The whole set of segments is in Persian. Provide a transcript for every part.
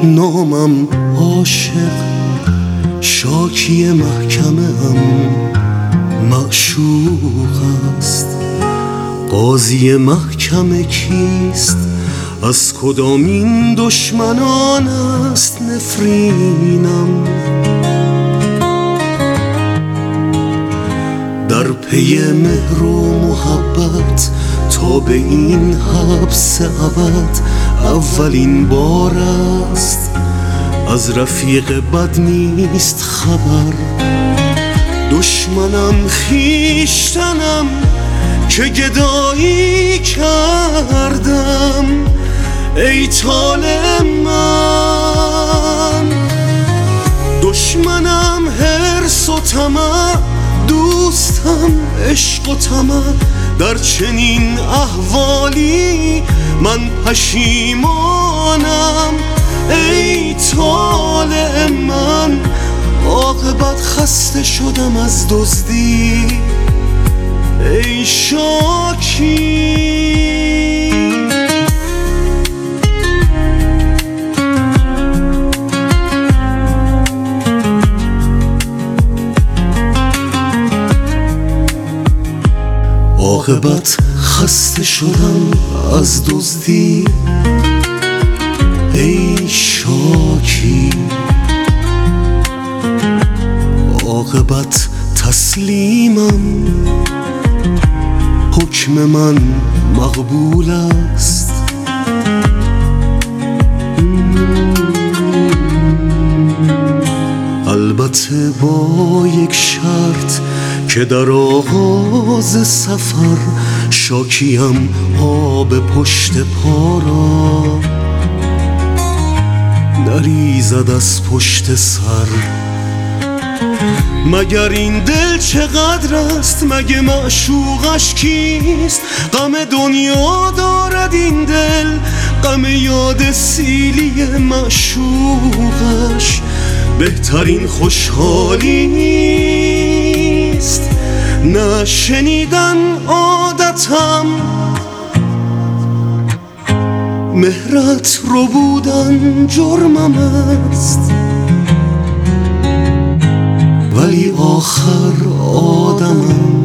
نامم عاشق، شاکی محکمه ام معشوق است. قاضی محکمه کیست؟ از کدامین دشمنان است نفرینم؟ در پی مهر و محبت تا به این حبس ابد اولین بار است. از رفیق بد نیست خبر، دشمنم خویشتنم که گدایی کردم. ای طالع من، دشمنم حرص و طمع، دوستم عشق و طمع. در چنین احوالی من پشیمانم. ای طالع من، عاقبت خسته شدم از دزدی. ای شاکی، عاقبت خسته شدم از دزدی. ای شاکی، عاقبت تسلیمم، حکم من مقبول است. البته با یک شرط که در آغاز سفر شاکیم آب پشت پا را نریزد از پشت سر. مگر این دل چقدر است؟ مگه معشوقش کیست؟ غم دنیا دارد این دل، غم یاد سیلی معشوقش بهترین خوشحالی نیست. نه شنیدن عادتم، مهرت رو بودن جرمم است. ولی آخر آدمم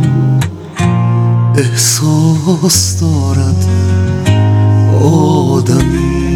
احساس دارد آدمی.